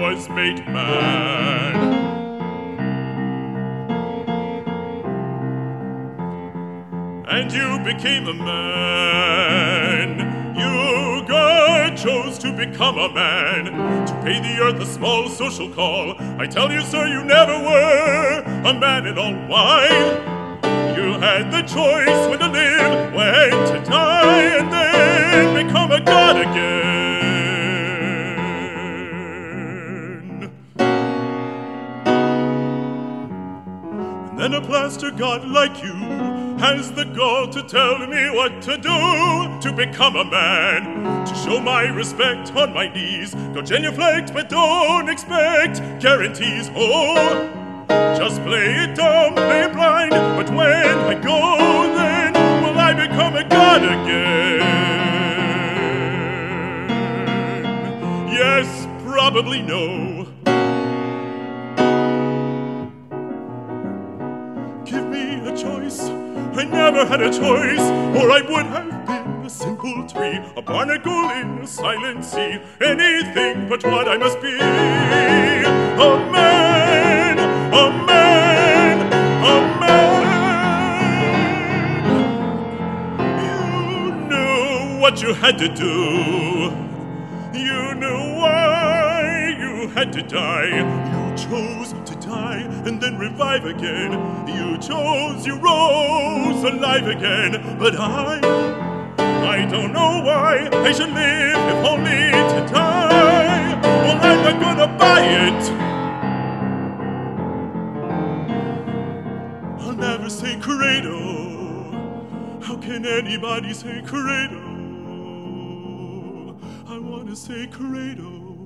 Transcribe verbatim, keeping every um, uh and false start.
was made man. And you became a man. You, God, chose to become a man, to pay the earth a small social call. I tell you, sir, you never were a man at all. Why? You had the choice when to live, when to die, and then become a god again. And then a plaster god like you has the gall to tell me what to do to become a man, to show my respect on my knees. Go genuflect, but don't expect guarantees. Oh, just play it dumb, play it blind. But when I go, then will I become a god again? Yes, probably no. Give me a choice. I never had a choice, or I would have been a simple tree, a barnacle in a silent sea, anything but what I must be. A man, a man, a man. You knew what you had to do. You knew why you had to die. You chose to die and then revive again. You chose, you rose alive again. But I, I don't know why I should live if only to die. Well, I'm not gonna buy it. I'll never say credo. How can anybody say credo? I wanna say credo.